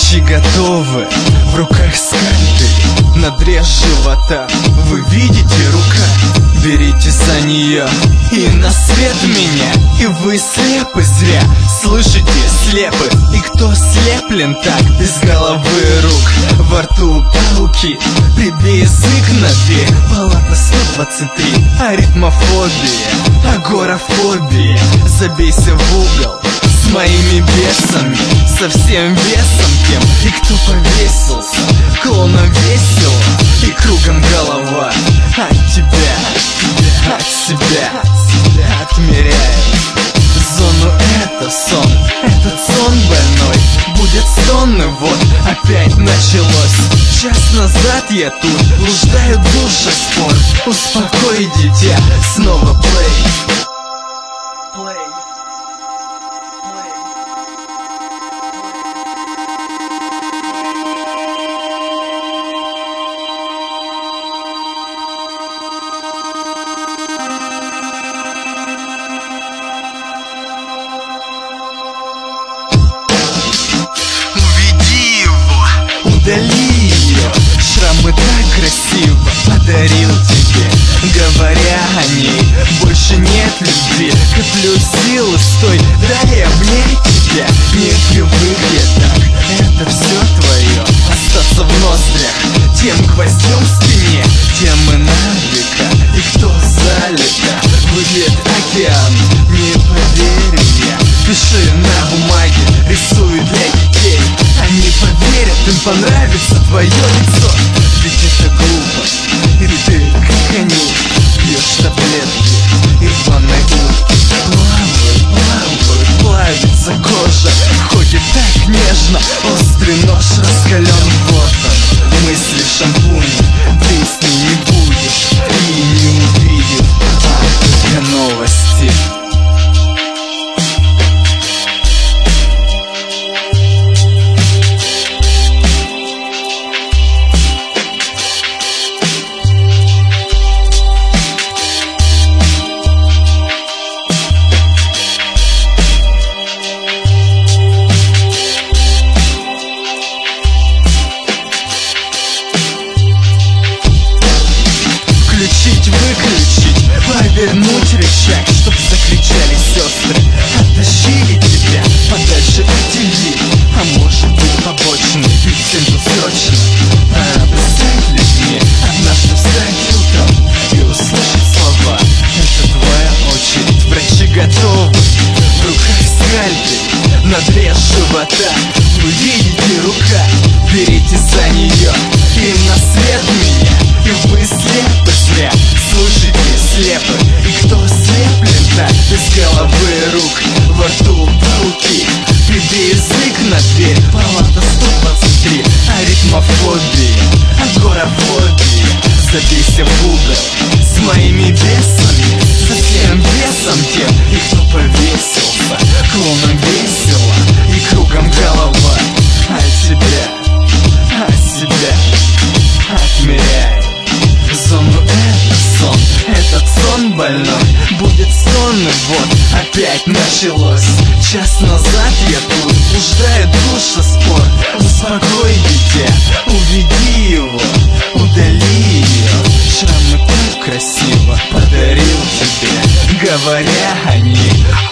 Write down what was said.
Врачи готовы, в руках скальпель, надрез живота. Вы видите, рука, берите за нее и на свет меня. И вы слепы зря, слышите, слепы. И кто слеплен так, без головы и рук, во рту пауки, прибей язык на дверь. Палата 123, аритмофобия, агорафобия. Забейся в угол с моими бесами, со всем весом тем. И кто повесился, клоуном весело, и кругом голова от тебя, от себя отмеряет зону. Это сон, этот сон больной, будет сон, и вот опять началось. Час назад я тут, блуждаю душа спор. Успокой, дитя, снова плей. Удали ее, шрамы так красиво подарил тебе. Говоря о ней, больше нет любви. Коплю силы, стой, дай обнять тебя. Не привык я так, это все твое. Остаться в ноздрях, тем гвоздем в спине, тем и навека. И кто залито, выйдет океан. Не поверю я, пиши на бумаге, рисую для детей. Они поверят, им понравится твое лицо. Ведь это глупо, и ты, как они, пьешь таблетки и в ванной утки. Плавится кожа, ходит так нежно. Острый нож раскален, вот он, мысли в шампуне. Ты с ней не будешь и не увидишь, только новости. Выключить, повернуть рычаг, чтоб закричали сестры. Оттащили тебя подальше от ТВ, а может быть побочный, ведь всем тут срочно. Надо стать людьми, однажды встать утром и услышать слова. Это твоя очередь, врачи готовы, в руках скальпель, надрез живота. Вы видите, рука, берите за нее и на свет меня. И вы слепы зря, слушайте, слепы. И кто слеплен так, без головы и рук, во рту пауки, прибей язык на дверь. Палата 123, аритмофобия, агорафобия. Забейся в угол с моими бесами, со всем весом тем. И кто повесился, клоуном весело, и кругом голова от тебя отмеряет зону. Это сон, этот сон больной, будет сон, и вот опять началось. Час назад я тут, блуждает душа спор. Успокой, дитя, уведи его, удали ее. Шрамы так красиво подарил тебе, говоря о ней.